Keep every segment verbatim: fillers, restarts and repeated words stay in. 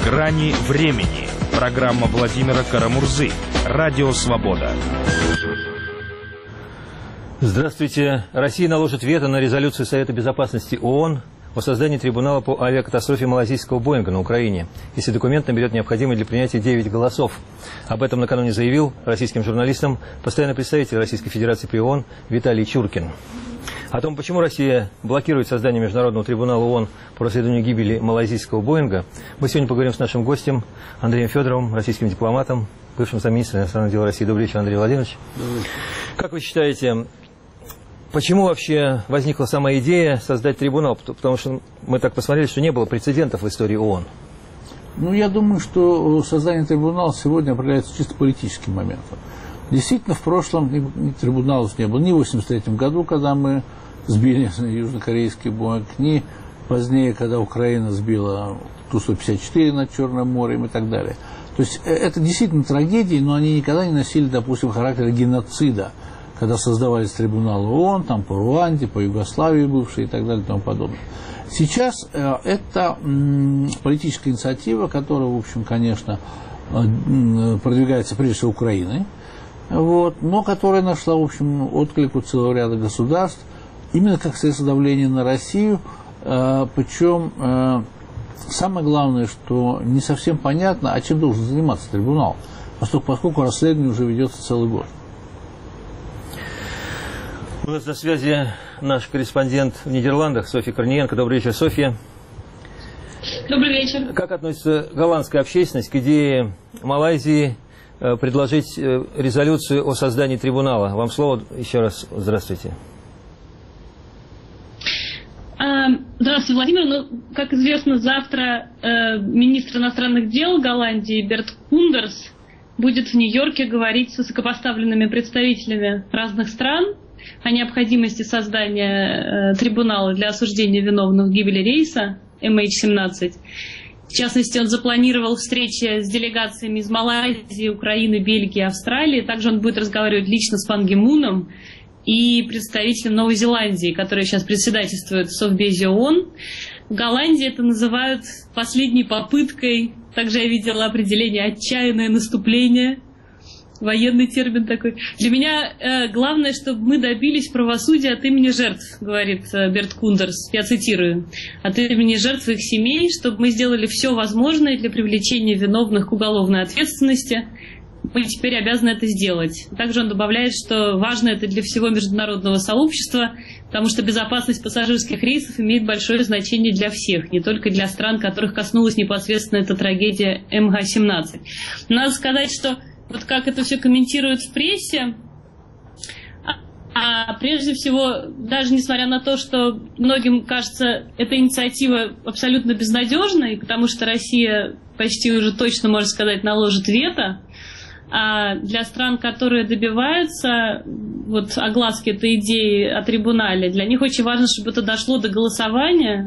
Грани времени. Программа Владимира Карамурзы. Радио «Свобода». Здравствуйте. Россия наложит вето на резолюцию Совета Безопасности ООН о создании трибунала по авиакатастрофе малазийского Боинга на Украине, если документ наберет необходимые для принятия девять голосов. Об этом накануне заявил российским журналистам постоянный представитель Российской Федерации при ООН Виталий Чуркин. О том, почему Россия блокирует создание Международного трибунала ООН по расследованию гибели малазийского Боинга, мы сегодня поговорим с нашим гостем Андреем Федоровым, российским дипломатом, бывшим замминистра иностранных дел России. Добрый вечер, Андрей Владимирович. Добрый вечер. Как вы считаете, почему вообще возникла сама идея создать трибунал? Потому что мы так посмотрели, что не было прецедентов в истории ООН. Ну, я думаю, что создание трибунала сегодня определяется чисто политическим моментом. Действительно, в прошлом ни трибуналов не было. Ни в восемьдесят третьем году, когда мы сбили южнокорейский Боинг, ни позднее, когда Украина сбила Ту сто пятьдесят четыре над Черным морем и так далее. То есть это действительно трагедии, но они никогда не носили, допустим, характер геноцида, когда создавались трибуналы ООН, там по Руанде, по Югославии бывшей и так далее и тому подобное. Сейчас э, это м, политическая инициатива, которая, в общем, конечно, э, продвигается прежде всего Украиной, вот, но которая нашла, в общем, отклик у целого ряда государств, именно как средство давления на Россию, э, причем э, самое главное, что не совсем понятно, а чем должен заниматься трибунал, поскольку, поскольку расследование уже ведется целый год. У нас на связи наш корреспондент в Нидерландах Софья Корниенко. Добрый вечер, Софья. Добрый вечер. Как относится голландская общественность к идее Малайзии предложить резолюцию о создании трибунала? Вам слово еще раз. Здравствуйте. Здравствуйте, Владимир. Ну, как известно, завтра э, министр иностранных дел Голландии Берт Кундерс будет в Нью-Йорке говорить с высокопоставленными представителями разных стран о необходимости создания э, трибунала для осуждения виновных в гибели рейса эм эйч семнадцать. В частности, он запланировал встречи с делегациями из Малайзии, Украины, Бельгии, Австралии. Также он будет разговаривать лично с Пан Ги Муном и представителем Новой Зеландии, который сейчас председательствует в Совбезе ООН. В Голландии это называют последней попыткой. Также я видела определение «отчаянное наступление». Военный термин такой. Для меня э, главное, чтобы мы добились правосудия от имени жертв, говорит э, Берт Кундерс, я цитирую, от имени жертв и их семей, чтобы мы сделали все возможное для привлечения виновных к уголовной ответственности. Мы теперь обязаны это сделать. Также он добавляет, что важно это для всего международного сообщества, потому что безопасность пассажирских рейсов имеет большое значение для всех, не только для стран, которых коснулась непосредственно эта трагедия эм ха семнадцать. Надо сказать, что вот как это все комментируют в прессе, а, а прежде всего, даже несмотря на то, что многим кажется, эта инициатива абсолютно безнадежной, потому что Россия почти уже точно, можно сказать, наложит вето, а для стран, которые добиваются вот, огласки этой идеи о трибунале, для них очень важно, чтобы это дошло до голосования.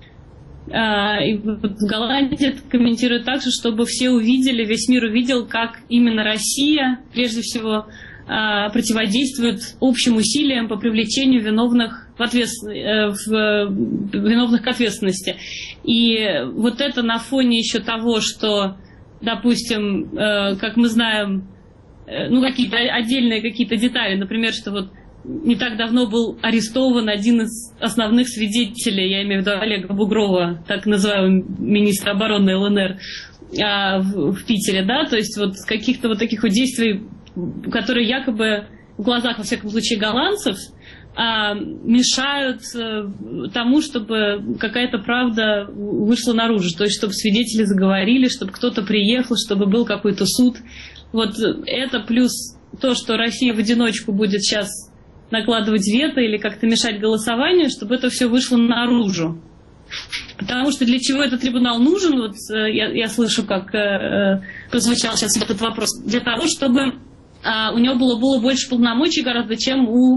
И в Голландии это комментируют так же, чтобы все увидели, весь мир увидел, как именно Россия, прежде всего, противодействует общим усилиям по привлечению виновных, в ответствен... в... виновных к ответственности. И вот это на фоне еще того, что, допустим, как мы знаем, ну, какие-то отдельные какие-то детали, например, что вот не так давно был арестован один из основных свидетелей, я имею в виду Олега Бугрова, так называемый министр обороны эл эн эр а, в, в Питере, да, то есть вот каких-то вот таких вот действий, которые якобы в глазах, во всяком случае, голландцев, а, мешают а, тому, чтобы какая-то правда вышла наружу, то есть чтобы свидетели заговорили, чтобы кто-то приехал, чтобы был какой-то суд. Вот это плюс то, что Россия в одиночку будет сейчас накладывать вето или как-то мешать голосованию, чтобы это все вышло наружу. Потому что для чего этот трибунал нужен, вот я, я слышу, как э, прозвучал сейчас этот вопрос, для того, чтобы э, у него было, было больше полномочий гораздо, чем у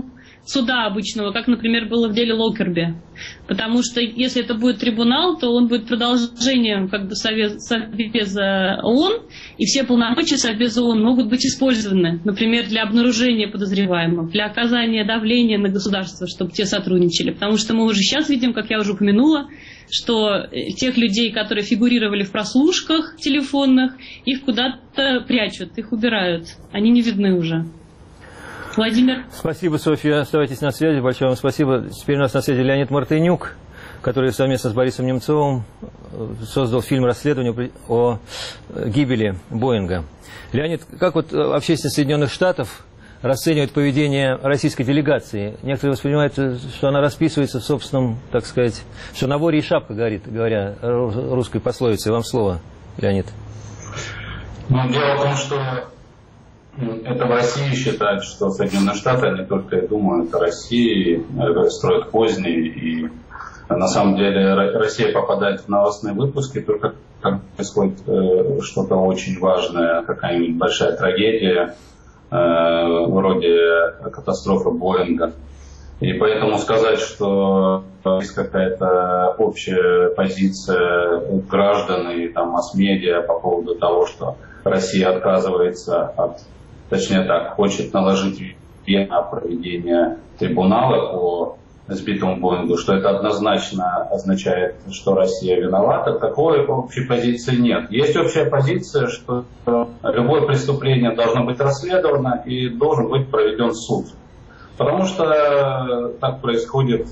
суда обычного, как, например, было в деле Локерби. Потому что если это будет трибунал, то он будет продолжением как бы Совбеза ООН, и все полномочия Совбеза ООН могут быть использованы, например, для обнаружения подозреваемых, для оказания давления на государство, чтобы те сотрудничали. Потому что мы уже сейчас видим, как я уже упомянула, что тех людей, которые фигурировали в прослушках телефонных, их куда-то прячут, их убирают. Они не видны уже. Владимир. Спасибо, Софья. Оставайтесь на связи. Большое вам спасибо. Теперь у нас на связи Леонид Мартынюк, который совместно с Борисом Немцовым создал фильм «Расследование о гибели Боинга». Леонид, как вот общественность Соединенных Штатов расценивает поведение российской делегации? Некоторые воспринимают, что она расписывается в собственном, так сказать, что на воре и шапка горит, говоря русской пословицей. Вам слово, Леонид. Ну, дело в том, что это в России считают, что Соединенные Штаты, они только и думают о России, строят козни, и на самом деле Россия попадает в новостные выпуски только когда происходит что-то очень важное, какая-нибудь большая трагедия, вроде катастрофы Боинга. И поэтому сказать, что есть какая-то общая позиция граждан и там масс-медиа по поводу того, что Россия отказывается от, точнее так, хочет наложить вето на проведение трибунала по сбитому Боингу, что это однозначно означает, что Россия виновата, такой общей позиции нет. Есть общая позиция, что любое преступление должно быть расследовано и должен быть проведен суд. Потому что так происходит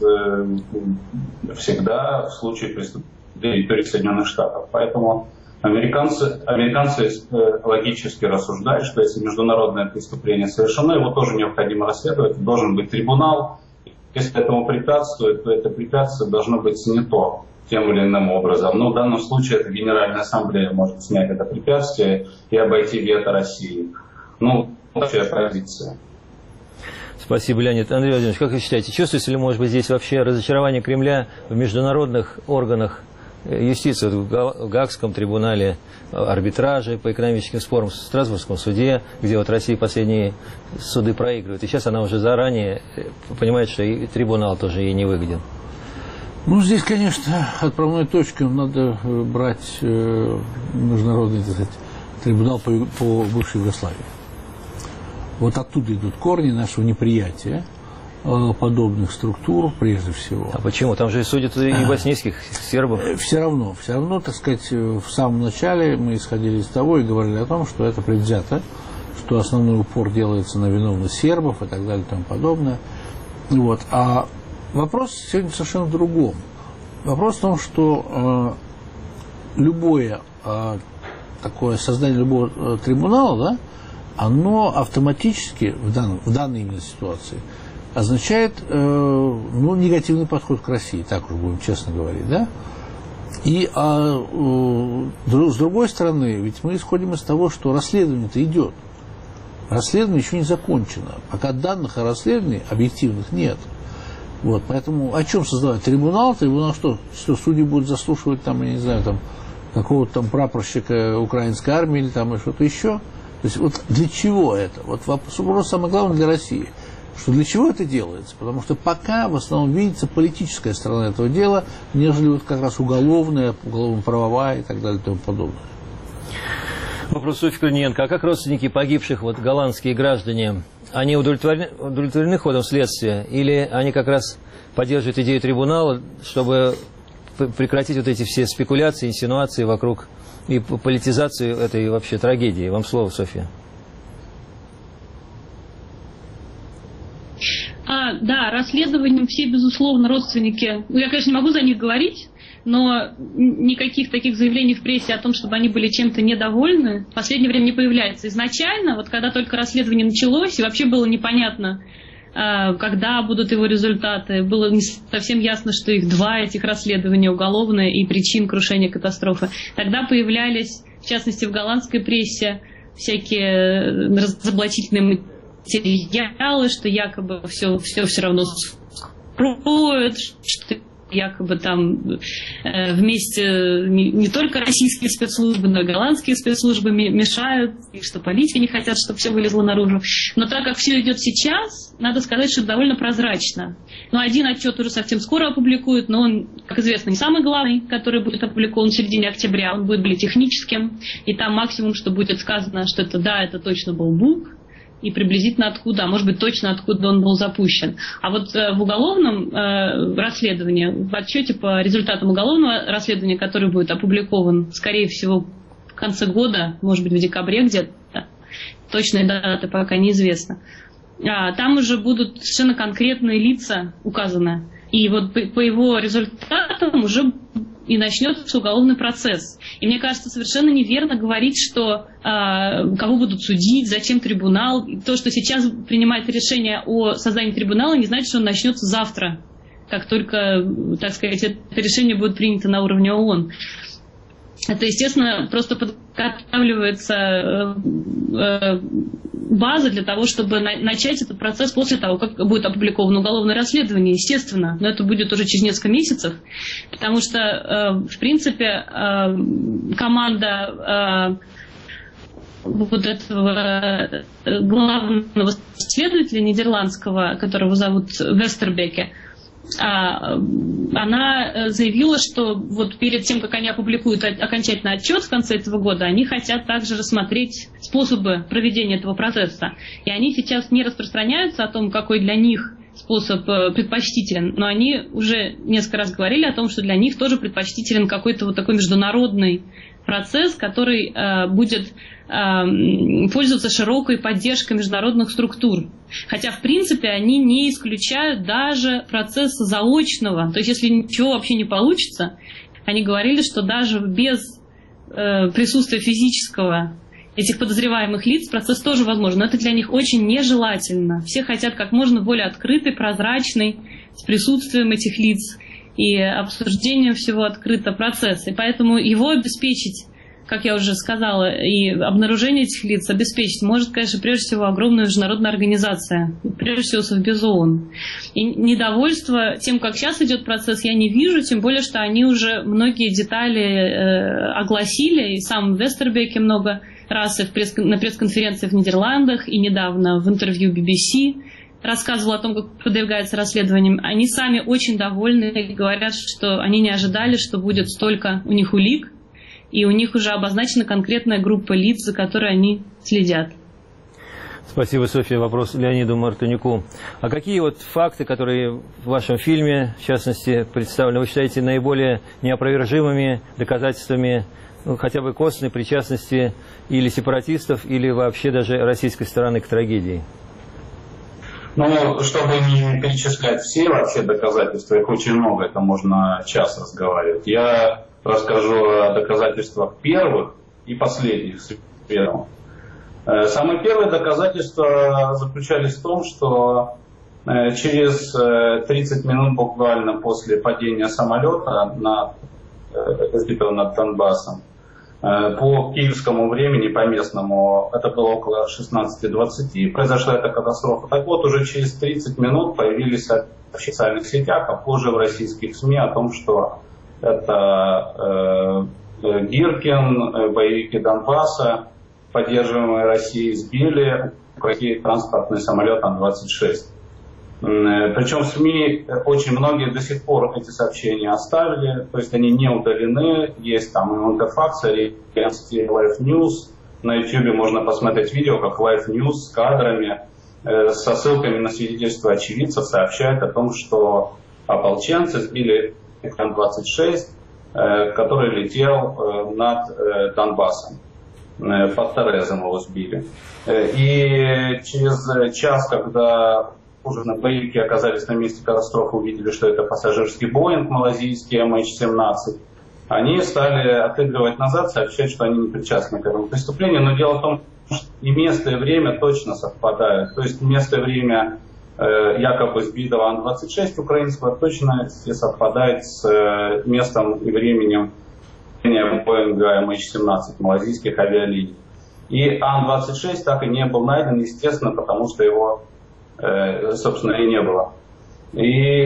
всегда в случае преступления на территории Соединенных Штатов. Поэтому американцы, американцы логически рассуждают, что если международное преступление совершено, его тоже необходимо расследовать, должен быть трибунал. Если этому препятствует, то это препятствие должно быть снято тем или иным образом. Но в данном случае это Генеральная Ассамблея может снять это препятствие и обойти вето России. Ну, общая позиция. Спасибо, Леонид. Андрей Владимирович, как вы считаете, чувствуется ли, может быть, здесь вообще разочарование Кремля в международных органах юстиции, вот в Гаагском трибунале, арбитраже по экономическим спорам, в Страсбургском суде, где вот Россия последние суды проигрывает, и сейчас она уже заранее понимает, что и трибунал тоже ей не выгоден? Ну, здесь, конечно, отправной точкой надо брать э, международный, так сказать, трибунал по, по бывшей Югославии. Вот оттуда идут корни нашего неприятия подобных структур, прежде всего. А почему? Там же судят и боснийских сербов. Все равно, все равно, так сказать, в самом начале мы исходили из того и говорили о том, что это предвзято, что основной упор делается на виновных сербов и так далее и тому подобное. Вот. А вопрос сегодня совершенно в другом. Вопрос в том, что э, любое э, такое создание любого э, трибунала, да, оно автоматически в, дан, в данной именно ситуации означает э, ну, негативный подход к России, так уж будем честно говорить, да? И а, э, с другой стороны, ведь мы исходим из того, что расследование-то идет. Расследование еще не закончено. Пока данных о расследовании объективных нет. Вот, поэтому о чем создавать трибунал? Трибунал что? Что судьи будут заслушивать там, я не знаю, там какого-то там прапорщика украинской армии или там что-то еще? То есть вот для чего это? Вот вопрос самый главный для России. Что для чего это делается? Потому что пока в основном видится политическая сторона этого дела, нежели вот как раз уголовная, уголовно-правовая и так далее и тому подобное. Вопрос Софьи Корниенко. А как родственники погибших, вот голландские граждане, они удовлетворены, удовлетворены ходом следствия? Или они как раз поддерживают идею трибунала, чтобы прекратить вот эти все спекуляции, инсинуации вокруг и политизацию этой вообще трагедии? Вам слово, Софья. А, да, расследованием все, безусловно, родственники. Ну, я, конечно, не могу за них говорить, но никаких таких заявлений в прессе о том, чтобы они были чем-то недовольны, в последнее время не появляется. Изначально, вот когда только расследование началось, и вообще было непонятно, когда будут его результаты, было не совсем ясно, что их два, этих расследования, уголовное и причин крушения катастрофы. Тогда появлялись, в частности, в голландской прессе, всякие разоблачительные материалы, что якобы все, все, все равно скроют, что якобы там э, вместе не, не только российские спецслужбы, но и голландские спецслужбы мешают, и что политики не хотят, чтобы все вылезло наружу. Но так как все идет сейчас, надо сказать, что это довольно прозрачно. Ну, один отчет уже совсем скоро опубликуют, но он, как известно, не самый главный, который будет опубликован в середине октября, он будет более техническим, и там максимум, что будет сказано, что это да, это точно был бук, и приблизительно откуда, а может быть точно откуда он был запущен. А вот э, в уголовном э, расследовании, в отчете по результатам уголовного расследования, который будет опубликован, скорее всего, в конце года, может быть, в декабре где-то, точные даты пока неизвестно, а, там уже будут совершенно конкретные лица указаны. И вот по, по его результатам уже и начнется уголовный процесс. И мне кажется, совершенно неверно говорить, что э, кого будут судить, зачем трибунал. То, что сейчас принимает решение о создании трибунала, не значит, что он начнется завтра, как только, так сказать, это решение будет принято на уровне ООН. Это, естественно, просто подготавливается э, э, база для того, чтобы на, начать этот процесс после того, как будет опубликовано уголовное расследование, естественно. Но это будет уже через несколько месяцев, потому что, э, в принципе, э, команда э, вот этого главного следователя нидерландского, которого зовут Вестербеке, она заявила, что вот перед тем, как они опубликуют окончательный отчет в конце этого года, они хотят также рассмотреть способы проведения этого процесса. И они сейчас не распространяются о том, какой для них способ предпочтителен, но они уже несколько раз говорили о том, что для них тоже предпочтителен какой-то вот такой международный процесс, который э, будет э, пользоваться широкой поддержкой международных структур. Хотя, в принципе, они не исключают даже процесса заочного. То есть, если ничего вообще не получится, они говорили, что даже без э, присутствия физического этих подозреваемых лиц процесс тоже возможен. Но это для них очень нежелательно. Все хотят как можно более открытый, прозрачный, с присутствием этих лиц и обсуждением всего открыто процесса. И поэтому его обеспечить, как я уже сказала, и обнаружение этих лиц обеспечить может, конечно, прежде всего огромная международная организация, прежде всего Совбез ООН. И недовольство тем, как сейчас идет процесс, я не вижу, тем более, что они уже многие детали э, огласили, и сам Вестербеке много раз и в пресс- на пресс-конференции в Нидерландах, и недавно в интервью би би си рассказывал о том, как продвигается расследование. Они сами очень довольны и говорят, что они не ожидали, что будет столько у них улик, и у них уже обозначена конкретная группа лиц, за которой они следят. Спасибо, Софья. Вопрос Леониду Мартынюку. А какие вот факты, которые в вашем фильме, в частности, представлены, вы считаете наиболее неопровержимыми доказательствами, ну, хотя бы косвенной причастности или сепаратистов, или вообще даже российской стороны к трагедии? Ну, чтобы не перечислять все вообще доказательства, их очень много, это можно час разговаривать. Я расскажу о доказательствах первых и последних с первым. Самые первые доказательства заключались в том, что через тридцать минут буквально после падения самолета над, сбитого над Донбассом, по киевскому времени, по местному, это было около шестнадцати двадцати, произошла эта катастрофа. Так вот, уже через тридцать минут появились в официальных сетях, а позже в российских СМИ о том, что это э, Гиркин, боевики Донбасса, поддерживаемые Россией, сбили украинский транспортный самолет Ан двадцать шесть. Причем в СМИ очень многие до сих пор эти сообщения оставили, то есть они не удалены, есть там и Интерфакс, и Life News, на YouTube можно посмотреть видео, как Life News с кадрами, э, со ссылками на свидетельства очевидцев сообщает о том, что ополченцы сбили Ан двадцать шесть, э, который летел э, над э, Донбассом, э, под Терезом его сбили. Э, и через час, когда уже на боевики оказались на месте катастрофы, увидели, что это пассажирский Боинг малазийский эм эйч семнадцать. Они стали отыгрывать назад, сообщать, что они не причастны к этому преступлению. Но дело в том, что и место, и время точно совпадают. То есть место и время э, якобы сбитого Ан двадцать шесть украинского точно совпадает с э, местом и временем Боинга эм эйч семнадцать малазийских авиалиний. И Ан двадцать шесть так и не был найден, естественно, потому что его собственно, и не было. И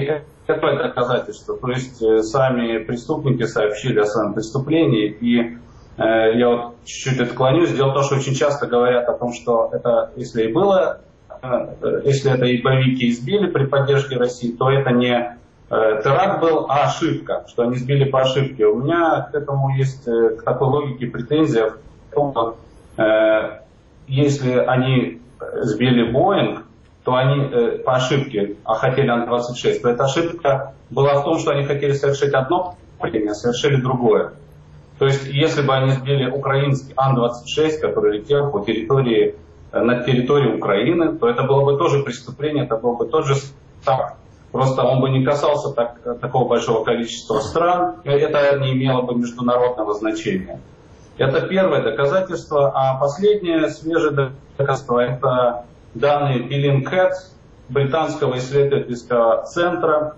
первое доказательство. То есть э, сами преступники сообщили о своем преступлении, и э, я вот чуть-чуть отклонюсь. Дело в том, что очень часто говорят о том, что это, если и было, э, если это и боевики избили при поддержке России, то это не э, теракт был, а ошибка, что они сбили по ошибке. У меня к этому есть, э, к такой логике претензия в том, что э, если они сбили Боинг, то они э, по ошибке, а хотели Ан двадцать шесть, то эта ошибка была в том, что они хотели совершить одно преступление, а совершили другое. То есть, если бы они сбили украинский Ан двадцать шесть, который летел по территории, э, над территорией Украины, то это было бы тоже преступление, это был бы тот же так. Просто он бы не касался так, такого большого количества стран, это не имело бы международного значения. Это первое доказательство, а последнее свежее доказательство — это данные Bellingcat, британского исследовательского центра.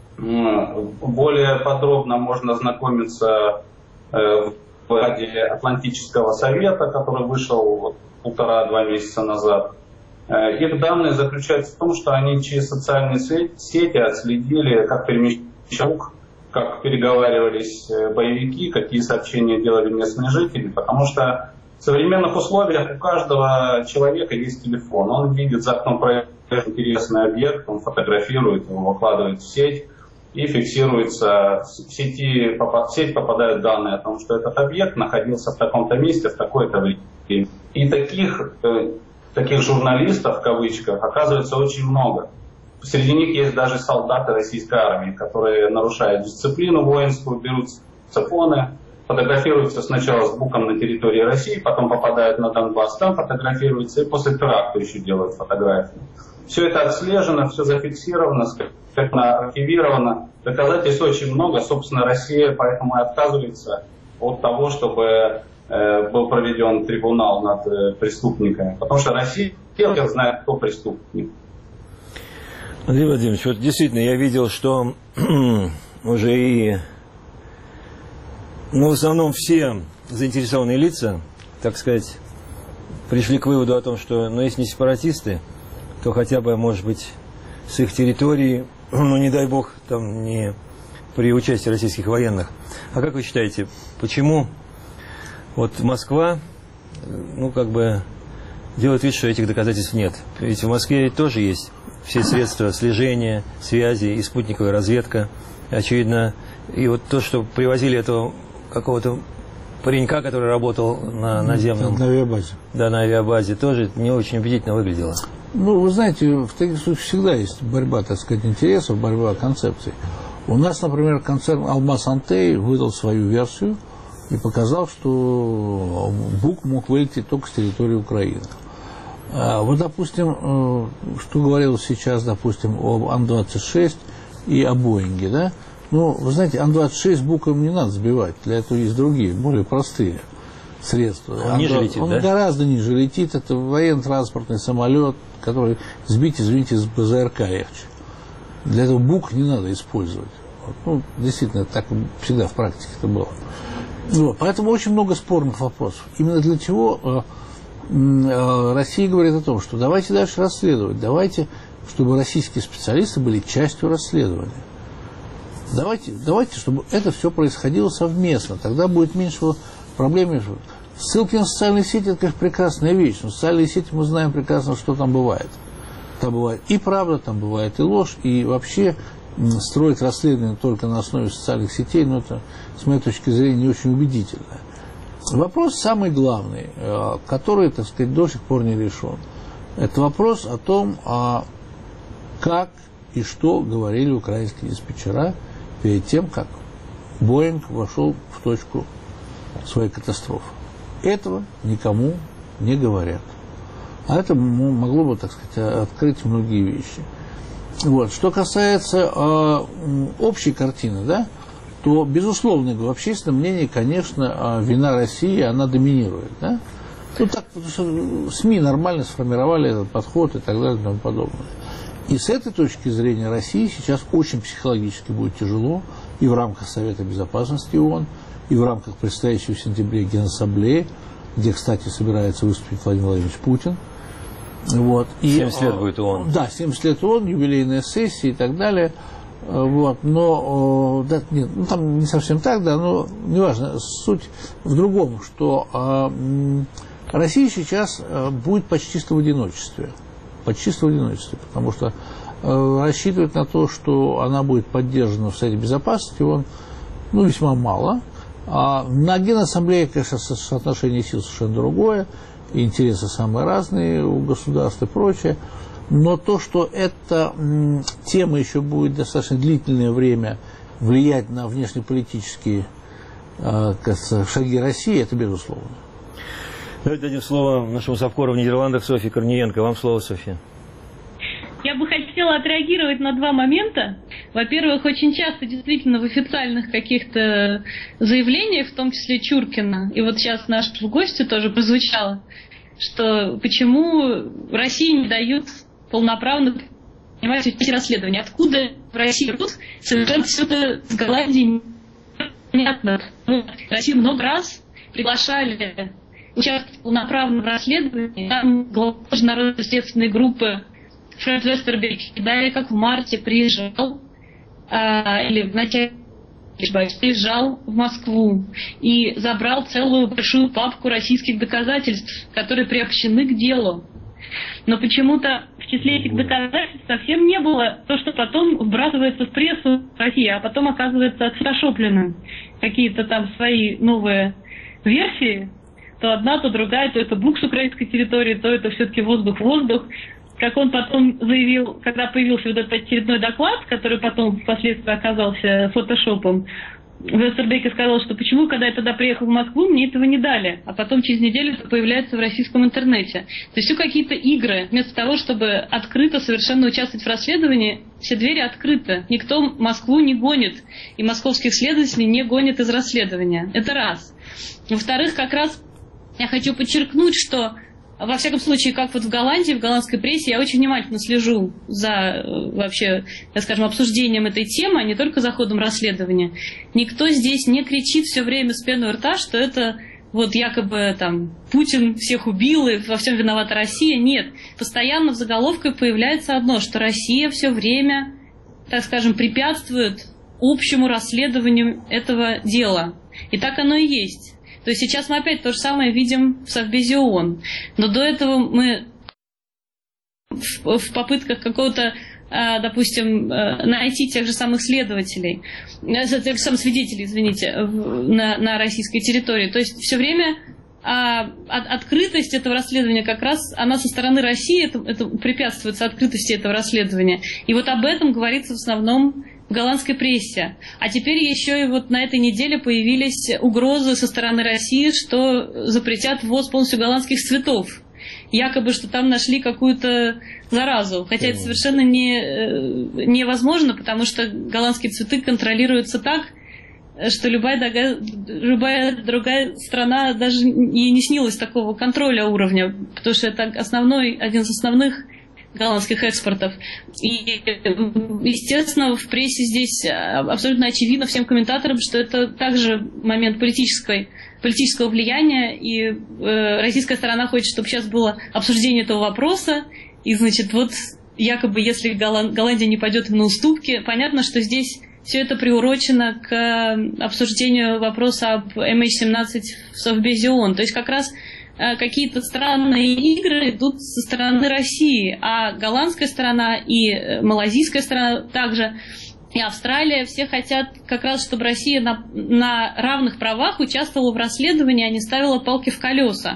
Более подробно можно ознакомиться в ради Атлантического совета, который вышел полтора-два месяца назад. Их данные заключаются в том, что они через социальные сети отследили, как перемещался, как переговаривались боевики, какие сообщения делали местные жители, потому что в современных условиях у каждого человека есть телефон. Он видит за окном проезжающий интересный объект, он фотографирует его, выкладывает в сеть и фиксируется. В, сети, в сеть попадают данные о том, что этот объект находился в таком-то месте в такое-то время. И таких, таких журналистов, в кавычках, оказывается очень много. Среди них есть даже солдаты российской армии, которые нарушают дисциплину воинскую, берут телефоны, фотографируются сначала с буком на территории России, потом попадают на Донбасс, там фотографируются и после теракта еще делают фотографии. Все это отслежено, все зафиксировано, архивировано. Доказательств очень много. Собственно, Россия поэтому и отказывается от того, чтобы э, был проведен трибунал над э, преступниками. Потому что Россия знает, кто преступник. Андрей Владимирович, вот действительно я видел, что уже и, ну, в основном все заинтересованные лица, так сказать, пришли к выводу о том, что, ну, если не сепаратисты, то хотя бы, может быть, с их территории, ну, не дай бог, там, не при участии российских военных. А как вы считаете, почему вот Москва, ну, как бы, делает вид, что этих доказательств нет? Ведь в Москве тоже есть все средства слежения, связи и спутниковая разведка, очевидно. И вот то, что привозили этого какого-то паренька, который работал на наземном... На авиабазе. Да, на авиабазе, тоже не очень убедительно выглядело. Ну, вы знаете, в таких случаях всегда есть борьба, так сказать, интересов, борьба концепций. У нас, например, концерн «Алмаз Антей» выдал свою версию и показал, что Бук мог вылететь только с территории Украины. Вот, допустим, что говорилось сейчас, допустим, об Ан двадцать шесть и о Боинге, да? Ну, вы знаете, Ан двадцать шесть Буком не надо сбивать, для этого есть другие, более простые средства. Он ниже летит, Он да? гораздо ниже летит, это военно-транспортный самолет, который сбить, извините, с БЗРК легче. Для этого Бук не надо использовать. Вот. Ну, действительно, так всегда в практике это было. Вот. Поэтому очень много спорных вопросов. Именно для чего Россия говорит о том, что давайте дальше расследовать, давайте, чтобы российские специалисты были частью расследования. Давайте, давайте, чтобы это все происходило совместно, тогда будет меньше проблем. Ссылки на социальные сети – это, конечно, прекрасная вещь, но социальные сети мы знаем прекрасно, что там бывает. Там бывает и правда, там бывает и ложь, и вообще строить расследование только на основе социальных сетей, ну, это, с моей точки зрения, не очень убедительно. Вопрос самый главный, который, так сказать, до сих пор не решен. Это вопрос о том, как и что говорили украинские диспетчера перед тем, как Боинг вошел в точку своей катастрофы. Этого никому не говорят. А это могло бы, так сказать, открыть многие вещи. Вот. Что касается э, общей картины, да, то, безусловно, в общественном мнении, конечно, вина России, она доминирует. Да? Ну, так, СМИ нормально сформировали этот подход и так далее и тому подобное. И с этой точки зрения России сейчас очень психологически будет тяжело и в рамках Совета Безопасности ООН, и в рамках предстоящей в сентябре Генассамблеи, где, кстати, собирается выступить Владимир Владимирович Путин. Вот. И, семьдесят лет будет ООН. Да, семьдесят лет ООН, юбилейная сессия и так далее. Вот, но да, нет, ну, там не совсем так, да, но неважно. Суть в другом, что э, Россия сейчас будет почти что в одиночестве. Почти что в одиночестве, потому что э, рассчитывать на то, что она будет поддержана в Совете Безопасности, он, ну, весьма мало. А на Генассамблее, конечно, соотношение сил совершенно другое, и интересы самые разные у государств и прочее. Но то, что эта м, тема еще будет достаточно длительное время влиять на внешнеполитические э, кажется, шаги России, это безусловно. Давайте дадим слово нашему совкору в Нидерландах Софье Корниенко. Вам слово, Софья. Я бы хотела отреагировать на два момента. Во-первых, очень часто действительно в официальных каких-то заявлениях, в том числе Чуркина, и вот сейчас нашему гостю тоже прозвучало, что почему России не дают полноправно принимать эти расследования. Откуда в России идут? Совершенно все это с Голландии непонятно. Ну, Россию много раз приглашали участвовать полноправно в расследовании. Там глава международной следственной группы Фред Вестерберг, да, как в марте приезжал, а, или в начале приезжал в Москву и забрал целую большую папку российских доказательств, которые приобщены к делу. Но почему-то в числе этих доказательств совсем не было то, что потом вбрасывается в прессу России, а потом оказывается отфотошопленным. Какие-то там свои новые версии, то одна, то другая, то это бук с украинской территории, то это все-таки воздух-воздух. Как он потом заявил, когда появился вот этот очередной доклад, который потом впоследствии оказался фотошопом, Вестерберг сказал, что почему, когда я тогда приехал в Москву, мне этого не дали, а потом через неделю это появляется в российском интернете. То есть все какие-то игры. Вместо того, чтобы открыто совершенно участвовать в расследовании, все двери открыты. Никто Москву не гонит, и московских следователей не гонит из расследования. Это раз. Во-вторых, как раз я хочу подчеркнуть, что во всяком случае, как вот в Голландии, в голландской прессе, я очень внимательно слежу за вообще, так скажем, обсуждением этой темы, а не только за ходом расследования. Никто здесь не кричит все время с пеной у рта, что это вот якобы там Путин всех убил и во всем виновата Россия. Нет, постоянно в заголовках появляется одно, что Россия все время, так скажем, препятствует общему расследованию этого дела. И так оно и есть. То есть сейчас мы опять то же самое видим в Совбезе ООН. Но до этого мы в, в попытках какого-то, допустим, найти тех же самых следователей, тех же самых свидетелей, извините, на, на российской территории. То есть все время а, от, открытость этого расследования как раз, она со стороны России, это, это препятствуется открытости этого расследования. И вот об этом говорится в основном в голландской прессе. А теперь еще и вот на этой неделе появились угрозы со стороны России, что запретят ввоз полностью голландских цветов. Якобы, что там нашли какую-то заразу. Хотя это совершенно не, невозможно, потому что голландские цветы контролируются так, что любая, дога... любая другая страна даже ей не снилось такого контроля уровня, потому что это основной, один из основных голландских экспортов. И, естественно, в прессе здесь абсолютно очевидно всем комментаторам, что это также момент политической, политического влияния, и э, российская сторона хочет, чтобы сейчас было обсуждение этого вопроса, и, значит, вот якобы, если Голланд... Голландия не пойдет на уступки, понятно, что здесь все это приурочено к обсуждению вопроса об эм эйч семнадцать в Совбезе ООН. То есть как раз какие-то странные игры идут со стороны России, а голландская сторона и малазийская сторона также, и Австралия, все хотят как раз, чтобы Россия на, на равных правах участвовала в расследовании, а не ставила палки в колеса.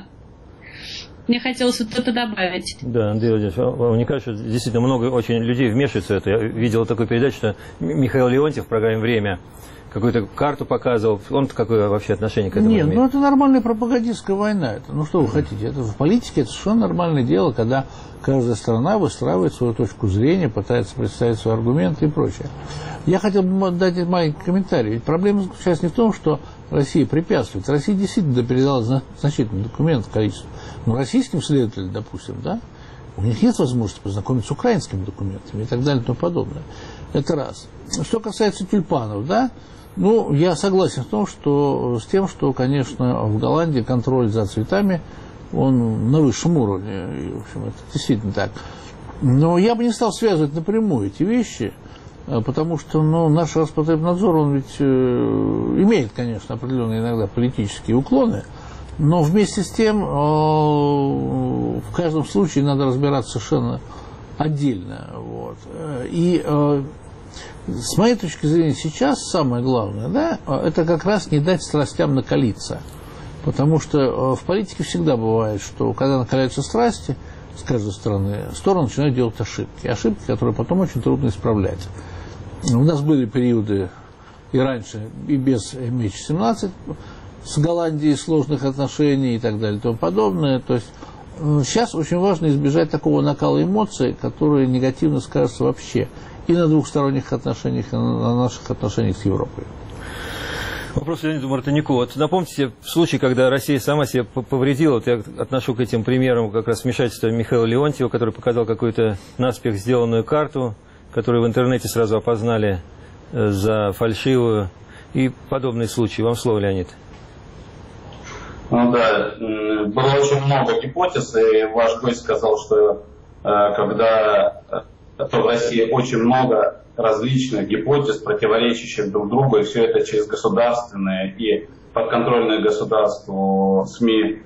Мне хотелось вот это добавить. Да, Андрей Владимирович, вам не кажется, что действительно много очень людей вмешивается в это? Я видел такую передачу, что Михаил Леонтьев в программе «Время» какую-то карту показывал. Он какое вообще отношение к этому Нет, имеет? ну это нормальная пропагандистская война. Это, ну что вы хотите? Это в политике это совершенно нормальное дело, когда каждая страна выстраивает свою точку зрения, пытается представить свои аргументы и прочее. Я хотел бы дать маленький комментарий. Ведь проблема заключается не в том, что Россия препятствует. Россия действительно передала значительный документ, количество. Но российским следователям, допустим, да, у них нет возможности познакомиться с украинскими документами и так далее и тому подобное. Это раз. Что касается тюльпанов, да, ну, я согласен в том, что с тем, что, конечно, в Голландии контроль за цветами, он на высшем уровне, и, в общем, это действительно так. Но я бы не стал связывать напрямую эти вещи Потому что ну, наш Роспотребнадзор, он ведь э, имеет, конечно, определенные иногда политические уклоны, но вместе с тем э, в каждом случае надо разбираться совершенно отдельно. Вот. И э, с моей точки зрения сейчас самое главное, да, это как раз не дать страстям накалиться. Потому что э, в политике всегда бывает, что когда накаляются страсти, с каждой стороны, стороны начинают делать ошибки. Ошибки, которые потом очень трудно исправлять. У нас были периоды и раньше, и без эм эйч семнадцать с Голландией сложных отношений и так далее и тому подобное. То есть сейчас очень важно избежать такого накала эмоций, которые негативно скажутся вообще и на двухсторонних отношениях, и на наших отношениях с Европой. Вопрос Леониду Мартынюку. Вот напомните в случае, когда Россия сама себе повредила, вот я отношу к этим примерам как раз вмешательство Михаила Леонтьева, который показал какую-то наспех сделанную карту, которую в интернете сразу опознали за фальшивую, и подобные случаи. Вам слово, Леонид. Ну да, было очень много гипотез, и ваш гость сказал, что когда в России очень много различных гипотез, противоречащих друг другу, и все это через государственные и подконтрольные государству СМИ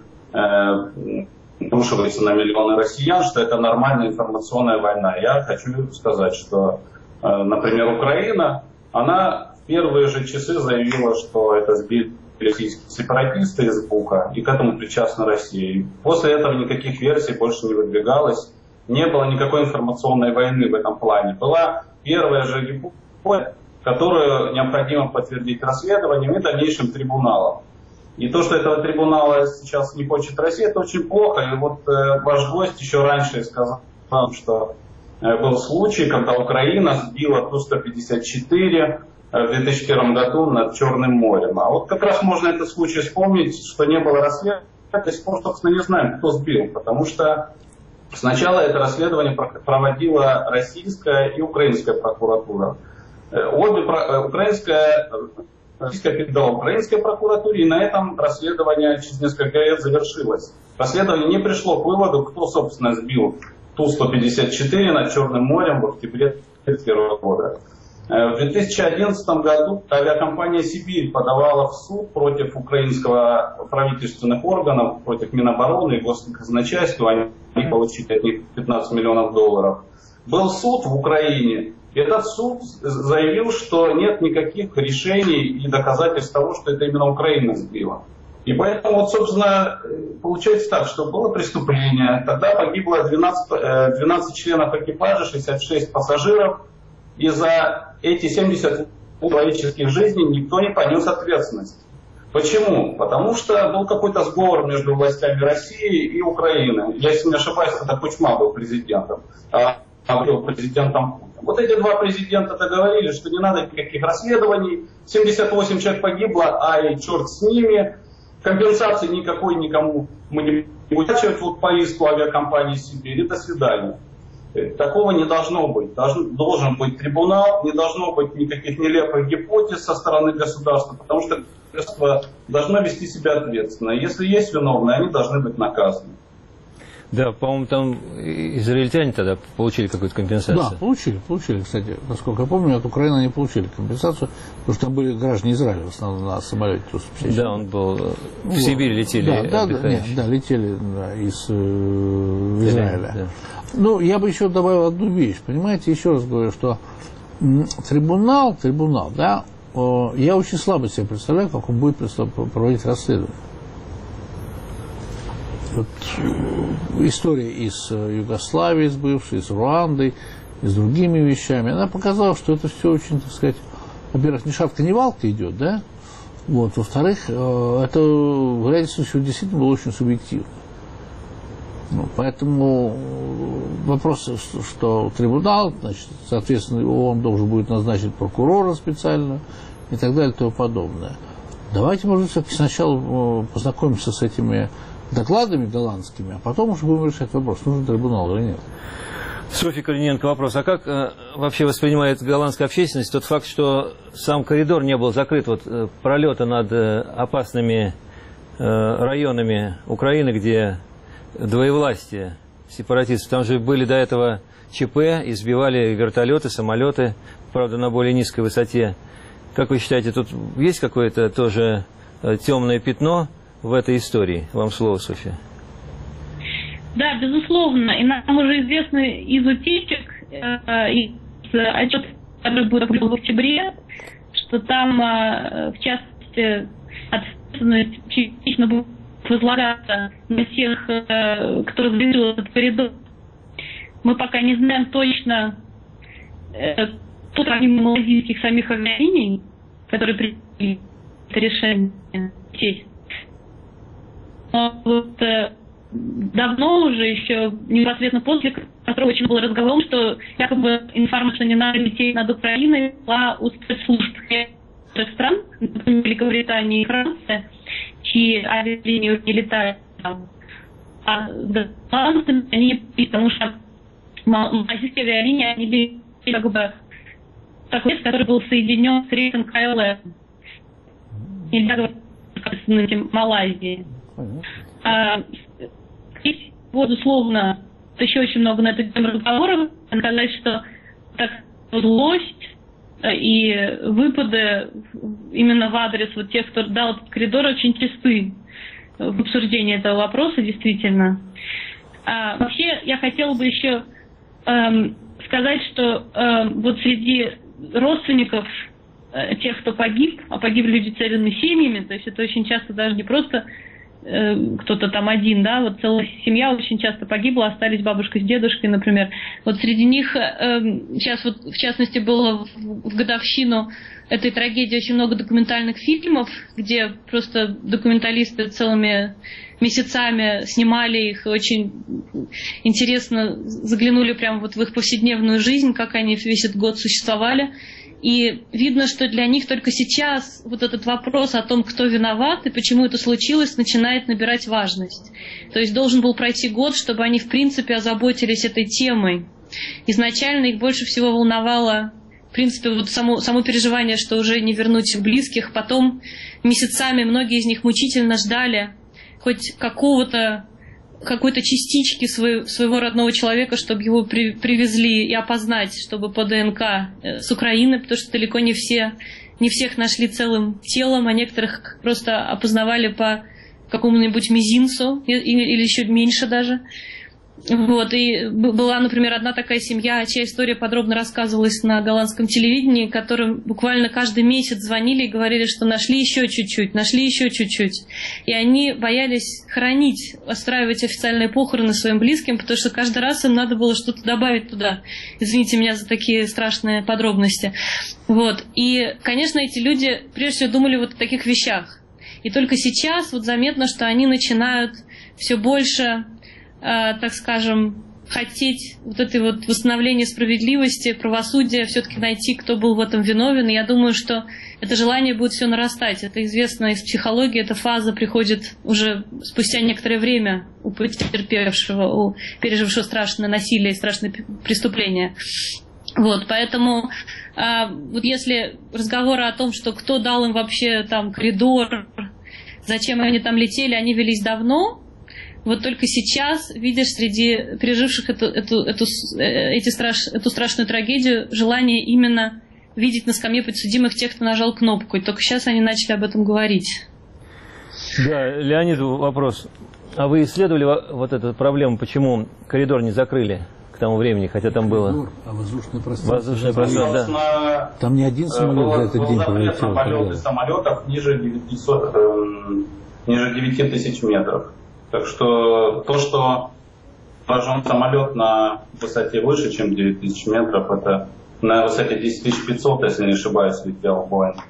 э, рушивается на миллионы россиян, что это нормальная информационная война. Я хочу сказать, что, э, например, Украина, она в первые же часы заявила, что это сбили российские сепаратисты из Бука, и к этому причастна Россия. И после этого никаких версий больше не выдвигалось, не было никакой информационной войны в этом плане. Была первая же гипотеза, которую необходимо подтвердить расследованием и дальнейшим трибуналом. И то, что этого трибунала сейчас не хочет Россия, это очень плохо. И вот э, ваш гость еще раньше сказал, что э, был случай, когда Украина сбила Ту сто пятьдесят четыре э, в две тысячи первом году над Черным морем. А вот как раз можно этот случай вспомнить, что не было расследования. До сих пор, собственно, не знаем, кто сбил, потому что сначала это расследование проводила российская и украинская прокуратура. Обе украинская, российская передала украинской прокуратуре, и на этом расследование через несколько лет завершилось. Расследование не пришло к выводу, кто, собственно, сбил Ту сто пятьдесят четыре над Черным морем в октябре две тысячи первого года. В две тысячи одиннадцатом году авиакомпания «Сибирь» подавала в суд против украинского правительственных органов, против Минобороны и Госказначейства. Они получили от них пятнадцать миллионов долларов. Был суд в Украине. Этот суд заявил, что нет никаких решений и доказательств того, что это именно Украина сбила. И поэтому, вот, собственно, получается так, что было преступление. Тогда погибло двенадцать, двенадцать членов экипажа, шестьдесят шесть пассажиров. И за эти семьдесят человеческих жизней никто не понес ответственность. Почему? Потому что был какой-то сговор между властями России и Украины. Я, если не ошибаюсь, это Кучма был президентом, а был президентом Путин. Вот эти два президента договорились, что не надо никаких расследований. семьдесят восемь человек погибло, а и черт с ними. Компенсации никакой никому мы не будем выплачивать вот по иску авиакомпании «Сибирь». И до свидания. Такого не должно быть. Должен, должен быть трибунал, не должно быть никаких нелепых гипотез со стороны государства, потому что государство должно вести себя ответственно. Если есть виновные, они должны быть наказаны. Да, по-моему, там израильтяне тогда получили какую-то компенсацию. Да, получили, получили, кстати. Насколько я помню, от Украины не получили компенсацию, потому что там были граждане Израиля в основном на самолете. Да, он был в Сибирь летели. Да, да, да, нет, да, летели да, из э, Израиля. Да. Ну, я бы еще добавил одну вещь. Понимаете, еще раз говорю, что трибунал, трибунал, да, э, я очень слабо себе представляю, как он будет проводить расследование. Вот, история и с Югославией, с бывшей, с Руандой, и с другими вещами, она показала, что это все очень, так сказать, во-первых, ни шатка, ни валка идет, да, вот, во-вторых, это в ряде случаев действительно было очень субъективно. Ну, поэтому вопрос, что, что трибунал, значит, соответственно, он должен будет назначить прокурора специально и так далее и тому подобное. Давайте, может быть, сначала познакомимся с этими докладами голландскими, а потом уже будем решать вопрос, нужен трибунал или нет. Софья Калиненко, вопрос. А как э, вообще воспринимает голландская общественность тот факт, что сам коридор не был закрыт, вот э, пролета над э, опасными э, районами Украины, где двоевластие сепаратистов? Там же были до этого ЧП, избивали вертолеты, самолеты, правда, на более низкой высоте. Как вы считаете, тут есть какое-то тоже темное пятно в этой истории? Вам слово, Софья. Да, безусловно. И нам уже известно из утечек, э, из отчета, который будет опубликован в октябре, что там, э, в частности, ответственность частично будет возлагаться на тех, э, кто разрешил этот коридор. Мы пока не знаем точно, э, кто помимо малазийских самих авиалиний, которые приняли это решение сесть. Но вот э, давно уже, еще непосредственно после катастрофы, очень было разговором, что якобы информация не надо лететь над Украиной была у спецслужб стран, например, Великобритании и Франции, чьи авиалинии уже не летают там. А да, они, потому что малазийские авиалинии, они были как бы такой рейс, который был соединен с рейсом КЛМ. Нельзя говорить о Малайзии. А, здесь, безусловно, еще очень много на эту тему разговоров. Сказать, что так злость и выпады именно в адрес вот тех, кто дал этот коридор, очень часты в обсуждении этого вопроса, действительно. А, вообще, я хотела бы еще эм, сказать, что эм, вот среди родственников э, тех, кто погиб, а погибли люди целыми семьями, то есть это очень часто даже не просто э, кто-то там один, да, вот целая семья очень часто погибла, остались бабушка с дедушкой, например. Вот среди них э, сейчас вот в частности было в, в годовщину этой трагедии очень много документальных фильмов, где просто документалисты целыми месяцами снимали их, очень интересно заглянули прямо вот в их повседневную жизнь, как они весь этот год существовали. И видно, что для них только сейчас вот этот вопрос о том, кто виноват и почему это случилось, начинает набирать важность. То есть должен был пройти год, чтобы они в принципе озаботились этой темой. Изначально их больше всего волновало, в принципе, вот само, само переживание, что уже не вернуть близких. Потом месяцами многие из них мучительно ждали хоть какого-то, какой-то частички своего, своего родного человека, чтобы его при, привезли и опознать, чтобы по ДНК с Украины, потому что далеко не все, не всех нашли целым телом, а некоторых просто опознавали по какому-нибудь мизинцу или, или еще меньше даже. Вот, и была, например, одна такая семья, чья история подробно рассказывалась на голландском телевидении, которым буквально каждый месяц звонили и говорили, что нашли еще чуть-чуть, нашли еще чуть-чуть. И они боялись хоронить, устраивать официальные похороны своим близким, потому что каждый раз им надо было что-то добавить туда. Извините меня за такие страшные подробности. Вот. И, конечно, эти люди прежде всего думали вот о таких вещах. И только сейчас вот заметно, что они начинают все больше... так скажем, хотеть вот этой вот восстановления справедливости, правосудия, все-таки найти, кто был в этом виновен. И я думаю, что это желание будет все нарастать. Это известно из психологии, эта фаза приходит уже спустя некоторое время у потерпевшего, у пережившего страшное насилие и страшное преступление. Вот, поэтому а, вот если разговоры о том, что кто дал им вообще там коридор, зачем они там летели, они велись давно. Вот только сейчас видишь среди переживших эту, эту, эту, эти страш, эту страшную трагедию желание именно видеть на скамье подсудимых тех, кто нажал кнопку. И только сейчас они начали об этом говорить. Да, Леониду вопрос. А вы исследовали вот эту проблему, почему коридор не закрыли к тому времени, хотя там было... Коридор, а воздушное пространство? Воздушное пространство, да. Там не один самолет за этот день пролетел. Полеты самолетов ниже девятисот, э, ниже девяти тысяч метров. Так что то, что поражен самолет на высоте выше, чем девять тысяч метров, это на высоте десять тысяч пятьсот, если не ошибаюсь, летел Боинг.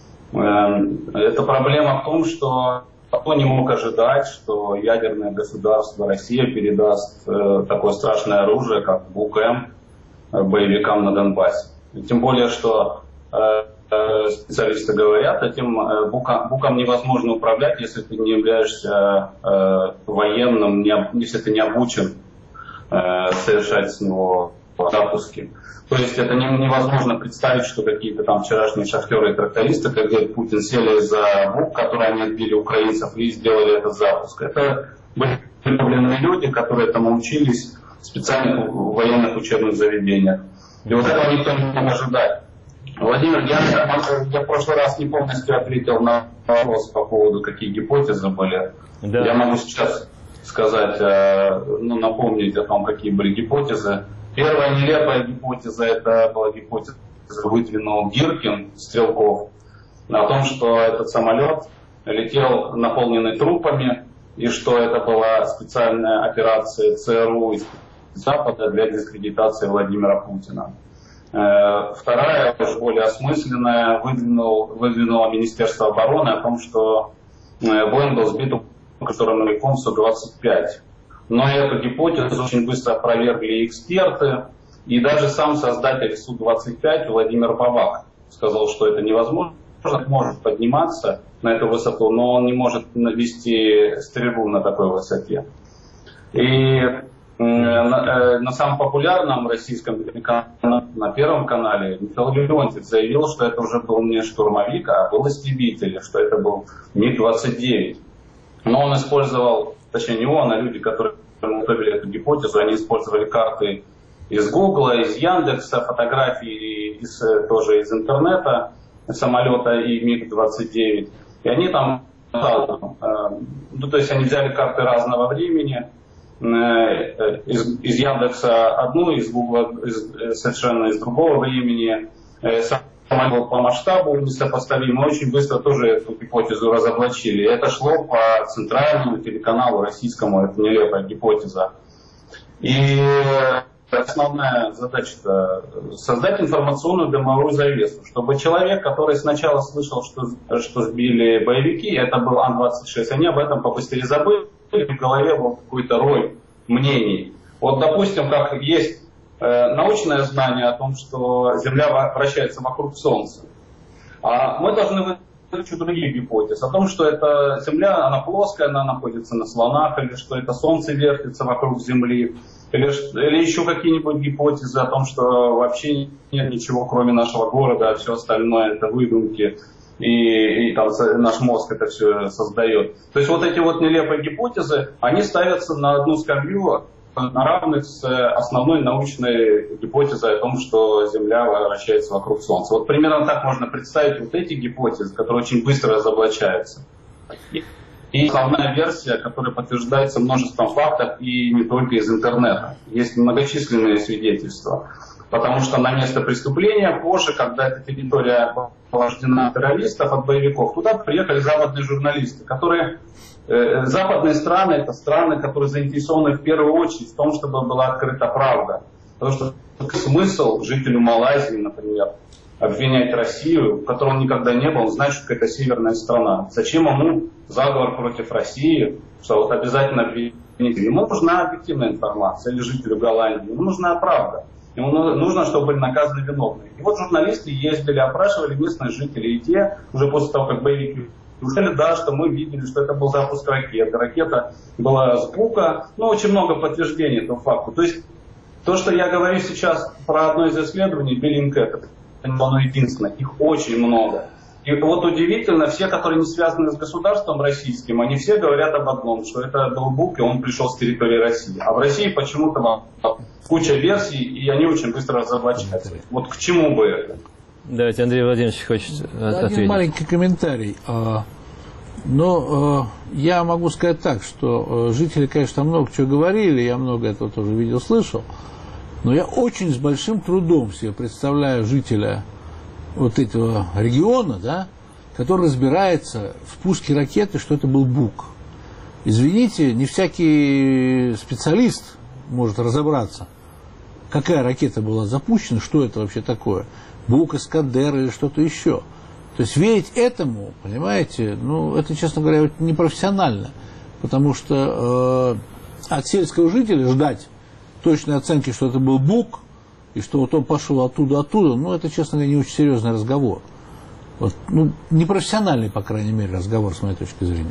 Это проблема в том, что никто не мог ожидать, что ядерное государство Россия передаст такое страшное оружие, как БУК-М, боевикам на Донбассе. Тем более, что специалисты говорят, этим буком, буком невозможно управлять, если ты не являешься э, военным, не, если ты не обучен э, совершать с него запуски. То есть это не, невозможно представить, что какие-то там вчерашние шахтеры и трактористы, как говорит Путин, сели за бук, который они отбили украинцев, и сделали этот запуск. Это были подготовленные люди, которые этому учились в специальных военных учебных заведениях. И вот этого никто не мог ожидать. Владимир, я, я в прошлый раз не полностью ответил на вопрос по поводу, какие гипотезы были. Да. Я могу сейчас сказать, ну, напомнить о том, какие были гипотезы. Первая нелепая гипотеза, это была гипотеза, выдвинул Гиркин, Стрелков, о том, что этот самолет летел наполненный трупами, и что это была специальная операция ЦРУ из Запада для дискредитации Владимира Путина. Вторая, уже более осмысленная, выдвинул, выдвинуло Министерство обороны о том, что Боинг был сбит управленником Су двадцать пять. Но эту гипотезу очень быстро опровергли эксперты, и даже сам создатель Су двадцать пять Владимир Бабак сказал, что это невозможно, может подниматься на эту высоту, но он не может вести стрельбу на такой высоте. И на, на самом популярном российском канале, на Первом канале, Михаил Леонтьев заявил, что это уже был не штурмовик, а был истребитель, что это был Миг двадцать девять. Но он использовал, точнее не он, а люди, которые готовили эту гипотезу, они использовали карты из Гугла, из Яндекса, фотографии из, тоже из интернета самолета и Миг двадцать девять. И они там, ну, то есть они взяли карты разного времени, из, из Яндекса одну, из Гугла из, совершенно из другого времени. Самолет по масштабу несопоставим, очень быстро тоже эту гипотезу разоблачили. Это шло по центральному телеканалу российскому, это нелепая гипотеза. И основная задача — создать информационную дымовую завесу, чтобы человек, который сначала слышал, что, что сбили боевики, это был Ан двадцать шесть, они об этом побыстрее забыли, в голове был какой-то рой мнений. Вот, допустим, как есть э, научное знание о том, что Земля вращается вокруг Солнца, а мы должны выдвинуть другие гипотезы о том, что эта Земля, она плоская, она находится на слонах, или что это Солнце вертится вокруг Земли, или, или еще какие-нибудь гипотезы о том, что вообще нет ничего, кроме нашего города, а все остальное это выдумки. И, и там наш мозг это все создает. То есть вот эти вот нелепые гипотезы, они ставятся на одну скамью, на равных с основной научной гипотезой о том, что Земля вращается вокруг Солнца. Вот примерно так можно представить вот эти гипотезы, которые очень быстро разоблачаются. И основная версия, которая подтверждается множеством фактов и не только из интернета. Есть многочисленные свидетельства. Потому что на место преступления позже, когда эта территория была освобождена от террористов, от боевиков, туда приехали западные журналисты, которые... Э, западные страны — это страны, которые заинтересованы в первую очередь в том, чтобы была открыта правда. Потому что смысл жителю Малайзии, например, обвинять Россию, в которой он никогда не был, он знает, что это северная страна. Зачем ему заговор против России, что вот обязательно обвинить? Ему нужна объективная информация, или жителю Голландии, ему нужна правда. Ему нужно, чтобы были наказаны виновные. И вот журналисты ездили, опрашивали местных жителей, и те, уже после того, как боевики ушли, да, что мы видели, что это был запуск ракеты. Ракета была с Бука, ну, очень много подтверждений этому факту. То есть, то, что я говорю сейчас про одно из исследований, Bellingcat, это оно единственное, их очень много. И вот удивительно, все, которые не связаны с государством российским, они все говорят об одном, что это был Бук, и он пришел с территории России. А в России почему-то куча версий, и они очень быстро разоблачаются. Вот к чему бы это? Давайте, Андрей Владимирович хочет ответить. Один маленький комментарий. Но я могу сказать так, что жители, конечно, много чего говорили, я много этого тоже видел, слышал, но я очень с большим трудом себе представляю жителя вот этого региона, да, который разбирается в пуске ракеты, что это был Бук. Извините, не всякий специалист может разобраться, какая ракета была запущена, что это вообще такое. Бук, Искандер или что-то еще. То есть верить этому, понимаете, ну, это, честно говоря, непрофессионально. Потому что э, от сельского жителя ждать точной оценки, что это был Бук, и что вот он пошел оттуда-оттуда, ну, это, честно говоря, не очень серьезный разговор. Вот, ну, непрофессиональный, по крайней мере, разговор, с моей точки зрения.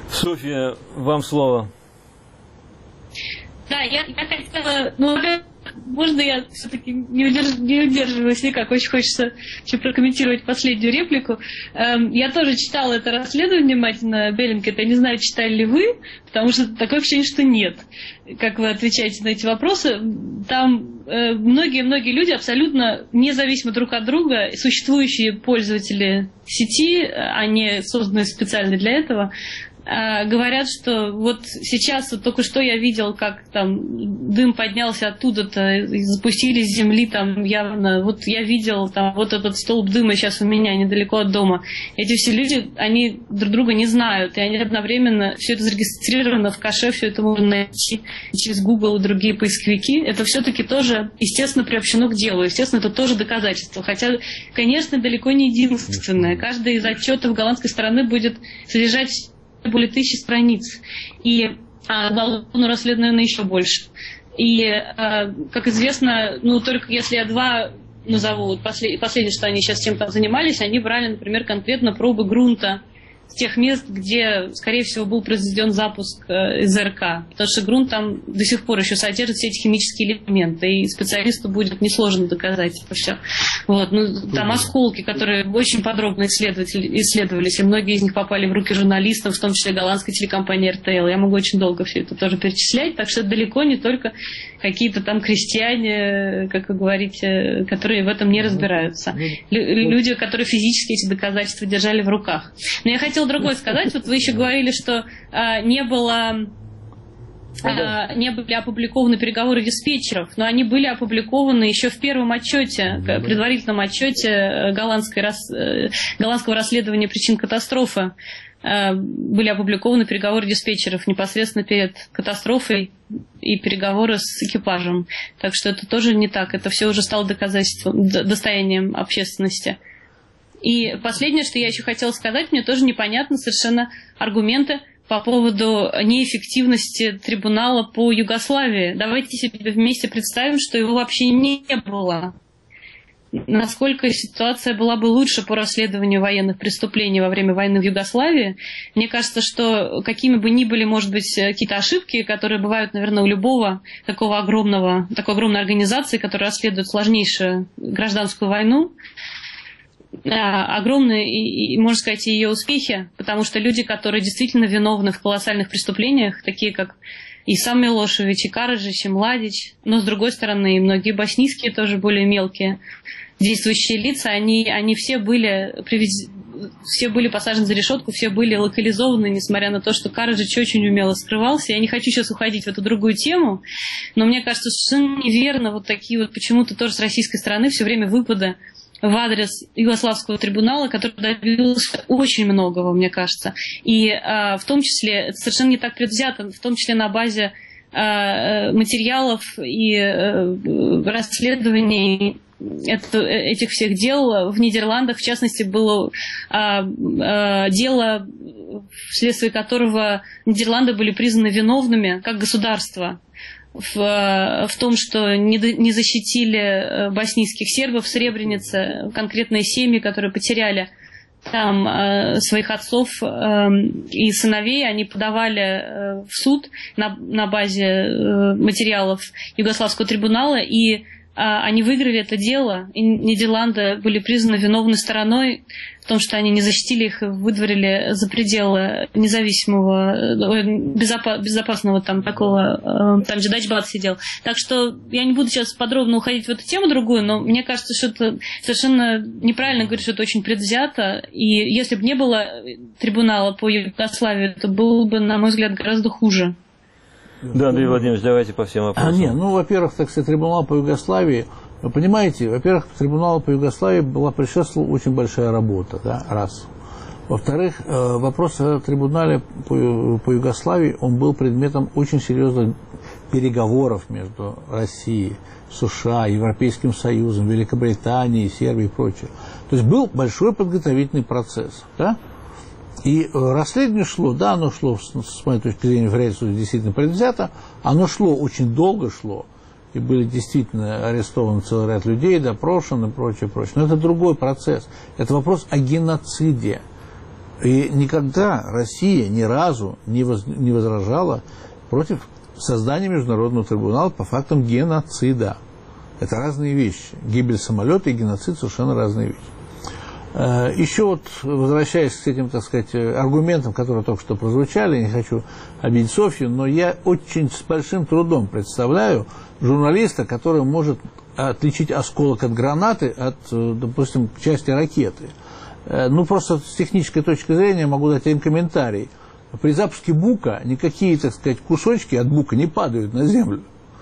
Софья, вам слово. Да, я, я хотела, ну, можно я все-таки не, удерж... не удерживаюсь никак, очень хочется еще прокомментировать последнюю реплику. Эм, я тоже читала это расследование внимательно, Беллингкэт, я не знаю, читали ли вы, потому что такое ощущение, что нет. Как вы отвечаете на эти вопросы, там многие-многие э, люди абсолютно независимо друг от друга, существующие пользователи сети, а не созданные специально для этого, говорят, что вот сейчас, вот только что я видел, как там дым поднялся оттуда-то, и запустили с земли там явно, вот я видел там вот этот столб дыма сейчас у меня недалеко от дома. Эти все люди, они друг друга не знают, и они одновременно, все это зарегистрировано в кэше, все это можно найти через Google и другие поисковики. Это все-таки тоже, естественно, приобщено к делу, естественно, это тоже доказательство. Хотя, конечно, далеко не единственное. Каждый из отчетов голландской стороны будет содержать более тысячи страниц, и а, уголовного расследования еще больше. И, а, как известно, ну, только если я два назову, вот послед, последнее, что они сейчас чем-то занимались, они брали, например, конкретно пробы грунта с тех мест, где, скорее всего, был произведен запуск э, ЗРК. Потому что грунт там до сих пор еще содержит все эти химические элементы, и специалисту будет несложно доказать это все. Вот. Ну, там осколки, которые очень подробно исследовались, и многие из них попали в руки журналистов, в том числе голландской телекомпании эр тэ эл. Я могу очень долго все это тоже перечислять, так что это далеко не только какие-то там крестьяне, как вы говорите, которые в этом не разбираются. Люди, которые физически эти доказательства держали в руках. Но я хотела другое сказать. Вот вы еще говорили, что а, не было... А, не были опубликованы переговоры диспетчеров, но они были опубликованы еще в первом отчете, предварительном отчете голландской, голландского расследования причин катастрофы. Были опубликованы переговоры диспетчеров непосредственно перед катастрофой и переговоры с экипажем. Так что это тоже не так. Это все уже стало доказательством, достоянием общественности. И последнее, что я еще хотела сказать, мне тоже непонятны совершенно аргументы по поводу неэффективности трибунала по Югославии. Давайте себе вместе представим, что его вообще не было. Насколько ситуация была бы лучше по расследованию военных преступлений во время войны в Югославии. Мне кажется, что какими бы ни были, может быть, какие-то ошибки, которые бывают, наверное, у любого такого огромного, такой огромной организации, которая расследует сложнейшую гражданскую войну, огромные, и, и, можно сказать, ее успехи, потому что люди, которые действительно виновны в колоссальных преступлениях, такие как и сам Милошевич, и Караджич, и Младич, но, с другой стороны, и многие боснийские, тоже более мелкие действующие лица, они, они все были привез... все были посажены за решетку, все были локализованы, несмотря на то, что Караджич очень умело скрывался. Я не хочу сейчас уходить в эту другую тему, но мне кажется, совершенно неверно вот такие вот почему-то тоже с российской стороны все время выпады в адрес Югославского трибунала, который добился очень многого, мне кажется. И э, в том числе, это совершенно не так предвзято, в том числе на базе э, материалов и э, расследований это, этих всех дел в Нидерландах, в частности, было э, э, дело, вследствие которого Нидерланды были признаны виновными как государство В, в том, что не, не защитили боснийских сербов в Сребренице, конкретные семьи, которые потеряли там э, своих отцов э, и сыновей, они подавали э, в суд на, на базе э, материалов Югославского трибунала, и э, они выиграли это дело, и Нидерланды были признаны виновной стороной в том, что они не защитили их и выдворили за пределы независимого, безопа- безопасного там такого, там же Дачбат сидел. Так что я не буду сейчас подробно уходить в эту тему другую, но мне кажется, что это совершенно неправильно говорить, что это очень предвзято. И если бы не было трибунала по Югославии, это было бы, на мой взгляд, гораздо хуже. Да, Андрей Владимирович, давайте по всем вопросам. А, нет, ну, во-первых, так сказать, трибунал по Югославии. Вы понимаете, во-первых, трибуналу по Югославии была предшествовала очень большая работа, да, раз. Во-вторых, вопрос о трибунале по, по Югославии, он был предметом очень серьезных переговоров между Россией, США, Европейским Союзом, Великобританией, Сербией и прочее. То есть был большой подготовительный процесс, да. И расследование шло, да, оно шло, с моей точки зрения, в реальности действительно предвзято, оно шло, очень долго шло. И были действительно арестованы целый ряд людей, допрошены и прочее, прочее. Но это другой процесс. Это вопрос о геноциде. И никогда Россия ни разу не, воз, не возражала против создание международного трибунала по фактам геноцида. Это разные вещи. Гибель самолета и геноцид совершенно разные вещи. Еще вот, возвращаясь к этим, так сказать, аргументам, которые только что прозвучали, не хочу обидеть Софью, но я очень с большим трудом представляю журналиста, который может отличить осколок от гранаты от, допустим, части ракеты. Ну, просто с технической точки зрения могу дать один комментарий. При запуске бука никакие, так сказать, кусочки от бука не падают на землю.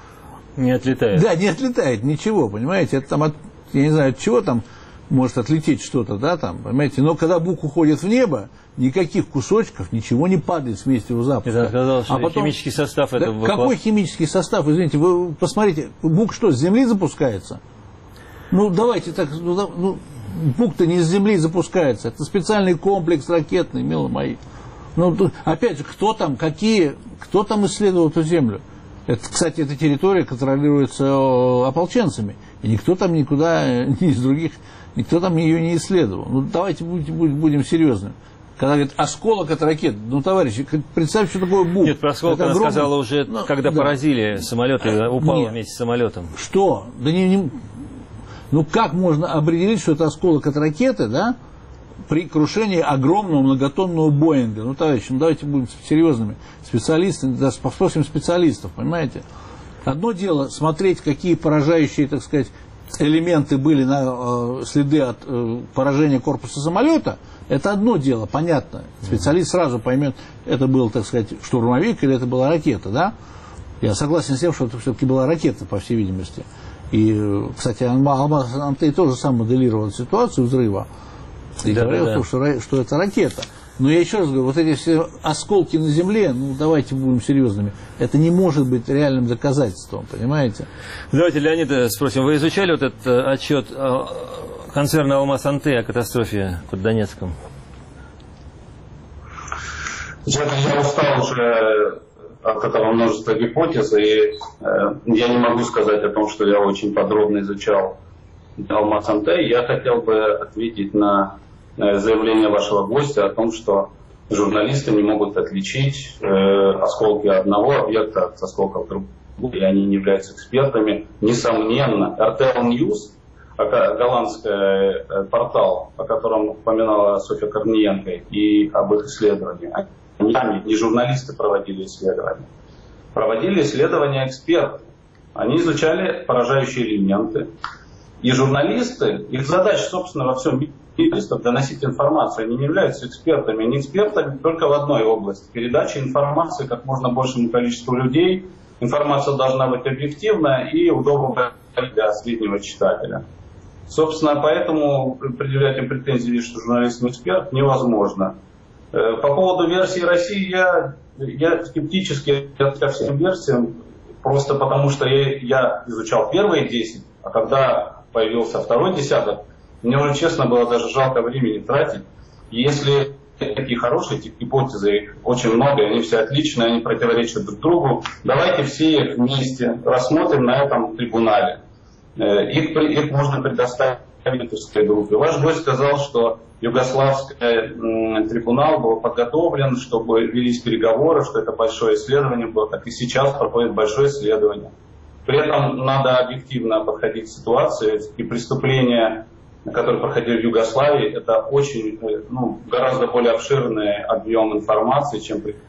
Не отлетает. Да, не отлетает ничего, понимаете, это там, от, я не знаю, от чего там может отлететь что-то, да, там, понимаете, но когда бук уходит в небо, никаких кусочков, ничего не падает с места его запуска. Это оказалось, что а потом, химический состав да, этого... Какой химический состав, извините, вы посмотрите, бук что, с земли запускается? Ну, давайте так, ну, ну бук-то не с земли запускается, это специальный комплекс ракетный, мило мои. Ну, опять же, кто там, какие, кто там исследовал эту землю? Это, кстати, эта территория контролируется ополченцами, и никто там никуда, ни из других, никто там ее не исследовал. Ну, давайте будем, будем серьезными. Когда говорят, осколок от ракет, ну, товарищи, представьте, что такое бук. Нет, про осколок она огромный... сказала уже, ну, когда да. поразили самолет и упала Нет. вместе с самолетом. Что? Да не, не... Ну, как можно определить, что это осколок от ракеты, да, при крушении огромного многотонного Боинга? Ну, товарищи, ну, давайте будем серьезными специалистами, да, попросим специалистов, понимаете? Одно дело смотреть, какие поражающие, так сказать, элементы были на э, следы от э, поражения корпуса самолета, это одно дело, понятно. Специалист сразу поймет, это был, так сказать, штурмовик или это была ракета, да? Я согласен с тем, что это все-таки была ракета, по всей видимости. И, кстати, Алмаз Антей тоже сам моделировал ситуацию взрыва и да, говорил, да, да. Что, что это ракета. Но я еще раз говорю, вот эти все осколки на земле, ну давайте будем серьезными, это не может быть реальным доказательством, понимаете? Давайте Леонида спросим, вы изучали вот этот отчет концерна Алмаз Антей о катастрофе под Донецком? Я устал уже от этого множества гипотез, и э, я не могу сказать о том, что я очень подробно изучал Алмаз Антей. Я хотел бы ответить на заявление вашего гостя о том, что журналисты не могут отличить э, осколки одного объекта от осколков другого, и они не являются экспертами. Несомненно, эр тэ эл News, голландский э, портал, о котором упоминала Софья Корниенко, и об их исследовании, они, не журналисты проводили исследования, проводили исследования эксперты. Они изучали поражающие элементы. И журналисты, их задача, собственно, во всем мире доносить информацию. Они не являются экспертами. Они экспертами только в одной области. Передача информации как можно большему количеству людей. Информация должна быть объективная и удобная для среднего читателя. Собственно, поэтому предъявлять им претензии, что журналист не эксперт, невозможно. По поводу версии России я, я скептически ко всем версиям, просто потому что я, я изучал первые десять, а когда появился второй десяток, мне уже, честно, было даже жалко времени тратить. Если такие хорошие эти гипотезы, их очень много, они все отличные, они противоречат друг другу, давайте все их вместе рассмотрим на этом трибунале. Их, их можно предоставить в группе. Ваш гость сказал, что югославский трибунал был подготовлен, чтобы велись переговоры, что это большое исследование было, так и сейчас проходит большое исследование. При этом надо объективно подходить к ситуации, и преступления, которые проходили в Югославии, это очень, ну, гораздо более обширный объем информации, чем при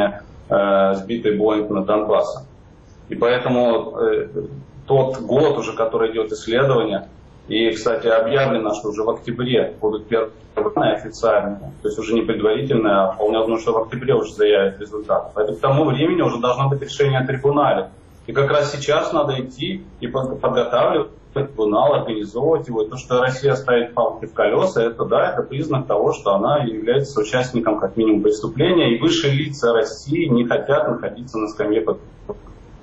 э, сбитый Боинг над Донбассом. И поэтому э, тот год уже, который идет исследование, и, кстати, объявлено, что уже в октябре будут первые официальные, то есть уже не предварительные, а вполне возможно, что в октябре уже заявят результаты. Поэтому к тому времени уже должно быть решение о трибунале. И как раз сейчас надо идти и подготавливать трибунал, организовывать его. И то, что Россия ставит палки в колеса, это да, это признак того, что она является участником как минимум преступления, и высшие лица России не хотят находиться на скамье подсудимых.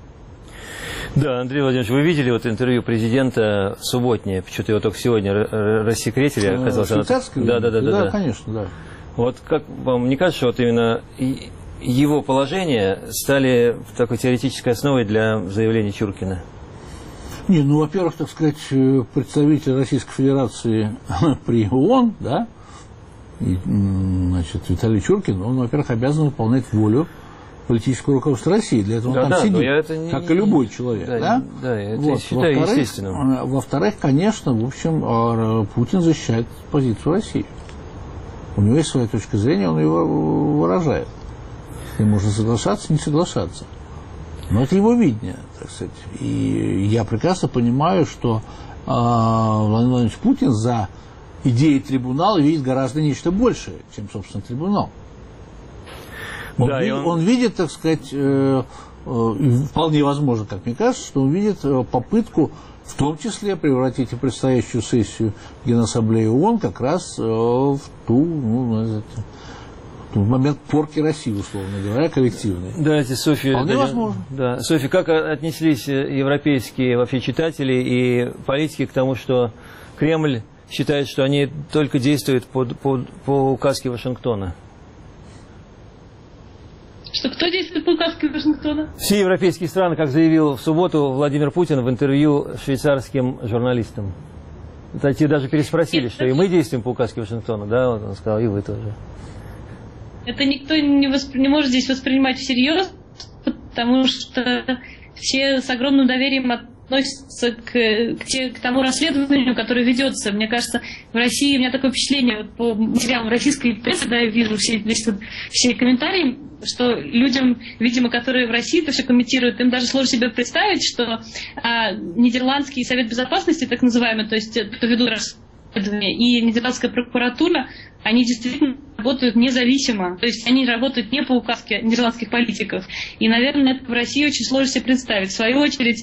Да, Андрей Владимирович, вы видели вот интервью президента субботнее, почему-то его только сегодня рассекретили, оказалось. Швейцарское? Да, да, да, да, да, конечно, да. Вот как вам не кажется, что вот именно его положение стали такой теоретической основой для заявления Чуркина? Не, ну, во-первых, так сказать, представитель Российской Федерации при ООН, да, и, значит, Виталий Чуркин, он, во-первых, обязан выполнять волю политического руководства России. Для этого да, он там да, сидит, это не, как и любой человек. Да, да? да я вот. считаю во-вторых, естественным. Во-вторых, конечно, в общем, Путин защищает позицию России. У него есть своя точка зрения, он ее выражает. И можно соглашаться, не соглашаться. Но это его видение, так сказать. И я прекрасно понимаю, что э, Владимир Владимирович Путин за идеей трибунала видит гораздо нечто большее, чем, собственно, трибунал. Он, да, ви- он... он видит, так сказать, э, э, и вполне возможно, как мне кажется, что он видит э, попытку в том числе превратить и предстоящую сессию Генассамблеи ООН как раз э, в ту, ну, в момент порки России, условно говоря, коллективной. Давайте, Софья, Вполне да, возможно. Да. Софья, как отнеслись европейские вообще читатели и политики к тому, что Кремль считает, что они только действуют под, под, по указке Вашингтона? Что кто действует по указке Вашингтона? Все европейские страны, как заявил в субботу Владимир Путин в интервью швейцарским журналистам. Это те даже переспросили, что и мы действуем по указке Вашингтона, да, вот он сказал, и вы тоже. Это никто не, воспри... не может здесь воспринимать всерьез, потому что все с огромным доверием относятся к, к, те, к тому расследованию, которое ведется. Мне кажется, в России, у меня такое впечатление, вот по материалам российской прессы, да, я вижу все, весь, все комментарии, что людям, видимо, которые в России это все комментируют, им даже сложно себе представить, что а, Нидерландский совет безопасности, так называемый, то есть кто ведут расследование, и Нидерландская прокуратура, они действительно работают независимо, то есть они работают не по указке нидерландских политиков. И, наверное, это в России очень сложно себе представить. В свою очередь,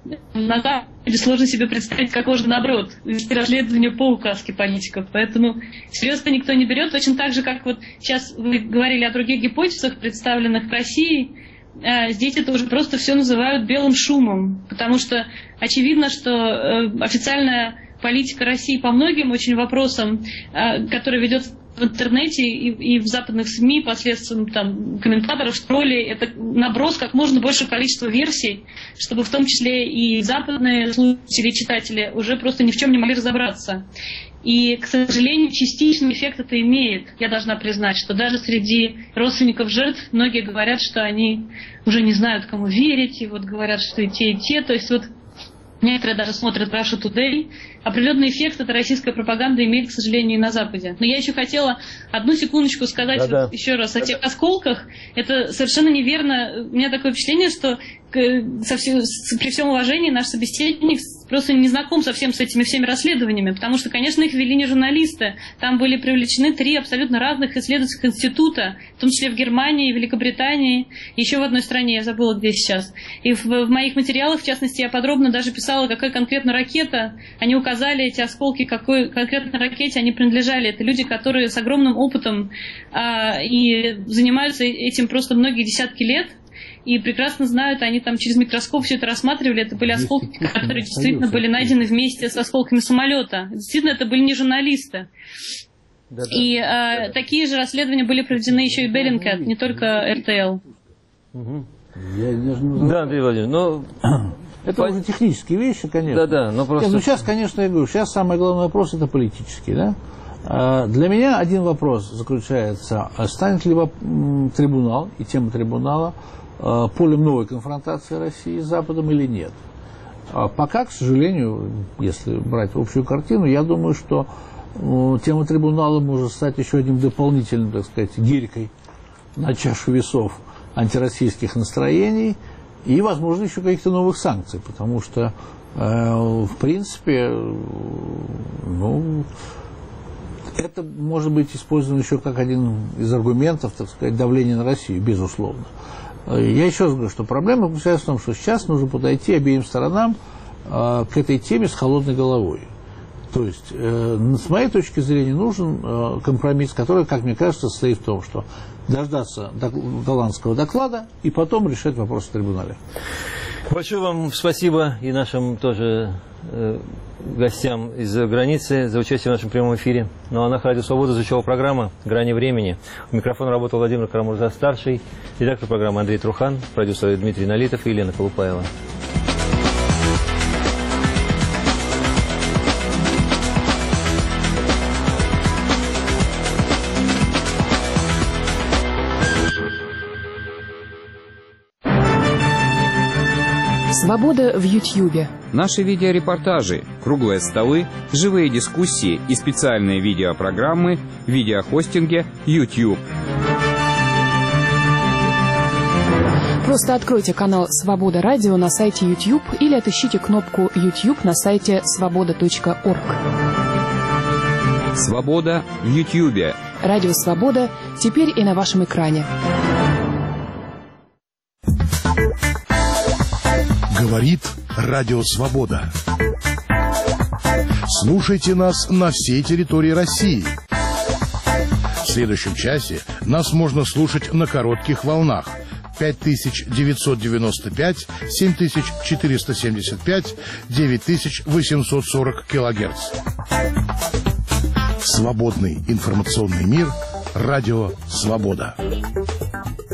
на Западе сложно себе представить, как можно наоборот вести расследование по указке политиков. Поэтому серьезно никто не берет. Точно так же, как вот сейчас вы говорили о других гипотезах, представленных в России, здесь это уже просто все называют белым шумом. Потому что очевидно, что официальная политика России по многим очень вопросам, которая ведет в интернете и, и в западных СМИ посредством там, комментаторов, троллей, это наброс как можно большее количество версий, чтобы в том числе и западные слушатели, читатели уже просто ни в чем не могли разобраться. И, к сожалению, частичный эффект это имеет. Я должна признать, что даже среди родственников жертв многие говорят, что они уже не знают, кому верить, и вот говорят, что и те, и те. То есть вот некоторые даже смотрят Russia Today. Определенный эффект эта российская пропаганда имеет, к сожалению, и на Западе. Но я еще хотела одну секундочку сказать да, вот да. еще раз о тех осколках. Это совершенно неверно. У меня такое впечатление, что со всем, при всем уважении наш собеседник просто не знаком совсем с этими всеми расследованиями, потому что, конечно, их вели не журналисты. Там были привлечены три абсолютно разных исследовательских института, в том числе в Германии, Великобритании, еще в одной стране, я забыла, где сейчас. И в, в моих материалах, в частности, я подробно даже писала, какая конкретно ракета. Они указали эти осколки, какой конкретно ракете они принадлежали. Это люди, которые с огромным опытом а, и занимаются этим просто многие десятки лет. И прекрасно знают, они там через микроскоп все это рассматривали. Это были осколки, которые действительно были найдены вместе с осколками самолета. Действительно, это были не журналисты. Да, да. И а, такие же расследования были проведены еще и Bellingcat, не только эр тэ эл. Угу. Я даже не да, Андрей Владимирович, но... Это По... уже технические вещи, конечно. Да, да, но просто... Нет, ну сейчас, конечно, я говорю, сейчас самый главный вопрос это политический, да? А для меня один вопрос заключается, станет ли трибунал и тема трибунала полем новой конфронтации России с Западом или нет. Пока, к сожалению, если брать общую картину, я думаю, что тема трибунала может стать еще одним дополнительным, так сказать, гирькой на чашу весов антироссийских настроений и, возможно, еще каких-то новых санкций, потому что, в принципе, ну, это может быть использовано еще как один из аргументов, так сказать, давления на Россию, безусловно. Я еще раз говорю, что проблема заключается в том, что сейчас нужно подойти обеим сторонам э, к этой теме с холодной головой. То есть, э, с моей точки зрения, нужен э, компромисс, который, как мне кажется, состоит в том, что дождаться голландского доклада и потом решать вопрос в трибунале. Большое вам спасибо и нашим тоже э, гостям из-за границы за участие в нашем прямом эфире. Ну а на Радио Свобода звучала программа «Грани времени». У микрофона работал Владимир Карамурза-старший, редактор программы Андрей Трухан, продюсер Дмитрий Налитов и Елена Колупаева. Свобода в Ютьюбе. Наши видеорепортажи, круглые столы, живые дискуссии и специальные видеопрограммы в видеохостинге YouTube. Просто откройте канал «Свобода Радио» на сайте YouTube или отыщите кнопку YouTube на сайте свобода точка орг. Свобода в Ютьюбе. Радио «Свобода» теперь и на вашем экране. Говорит Радио Свобода. Слушайте нас на всей территории России. В следующем часе нас можно слушать на коротких волнах пять тысяч девятьсот девяносто пять, семь тысяч четыреста семьдесят пять, девять тысяч восемьсот сорок килогерц. Свободный информационный мир. Радио Свобода.